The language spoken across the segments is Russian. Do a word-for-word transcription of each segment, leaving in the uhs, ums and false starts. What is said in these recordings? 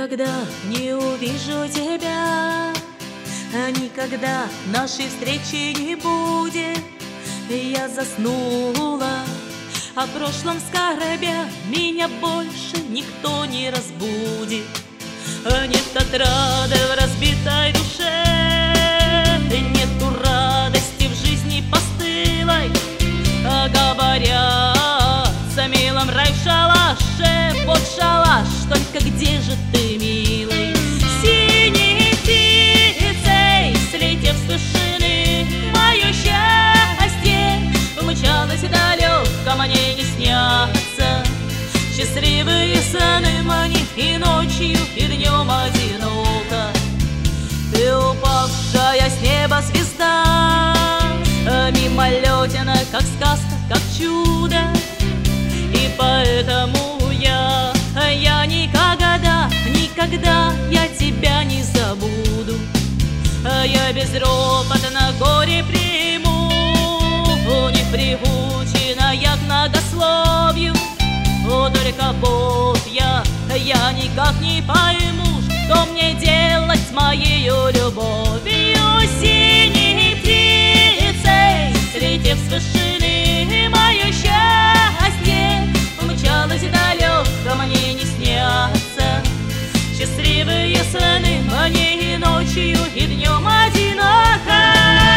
Никогда не увижу тебя, никогда нашей встречи не будет. Я заснула, о прошлом скорбя, меня больше никто не разбудит. Нет отрады в разбитой душе, нету радости в жизни постылой. Говорят, за милым рай в шалаше, вот шалаш, только где же ты, милый? Синей птицей, слетев с вышины, мое счастье умчалось далеко, мне не снятся счастливые сны мне и ночью, и днем одиноко. Ты упавшая с неба звезда, мимолетина, как сказка, как чудо. И поэтому я, я никогда, никогда я тебя не забуду. Я безропотно горе приму, не приучена я к многословию. Только вот я, я никак не пойму, что мне делать с моей любовью. Синей птицей, слетев с вышины, мое счастье умчалось далеко, мне не снятся счастливые сны мне и ночью, и днем одиноко.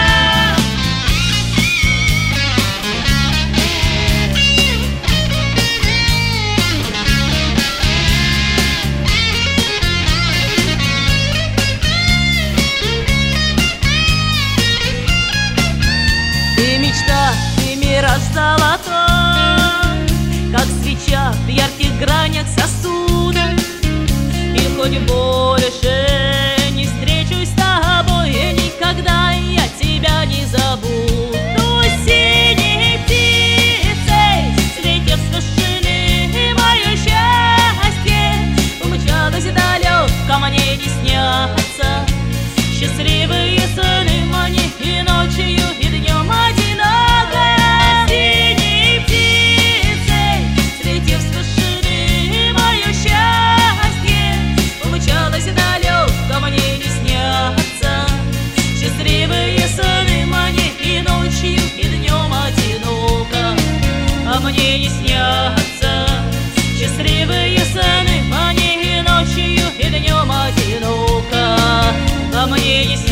Ты мираж золотой, как свеча в ярких гранях сосуда. И хоть больше не встречусь с тобой, никогда я тебя не забуду. Синей птицей, слетев с вышины, мое счастье умчалось далеко, мне не снятся счастливые сны мне и ночью, и днем одиноко. Синей птицей, слетев с вышины, мое счастье умчалось далеко, мне не снятся счастливые сны мне и ночью, и днем одиноко. А мне не снятся счастливые сны мне и ночью, и днем одиноко. А мне не снятся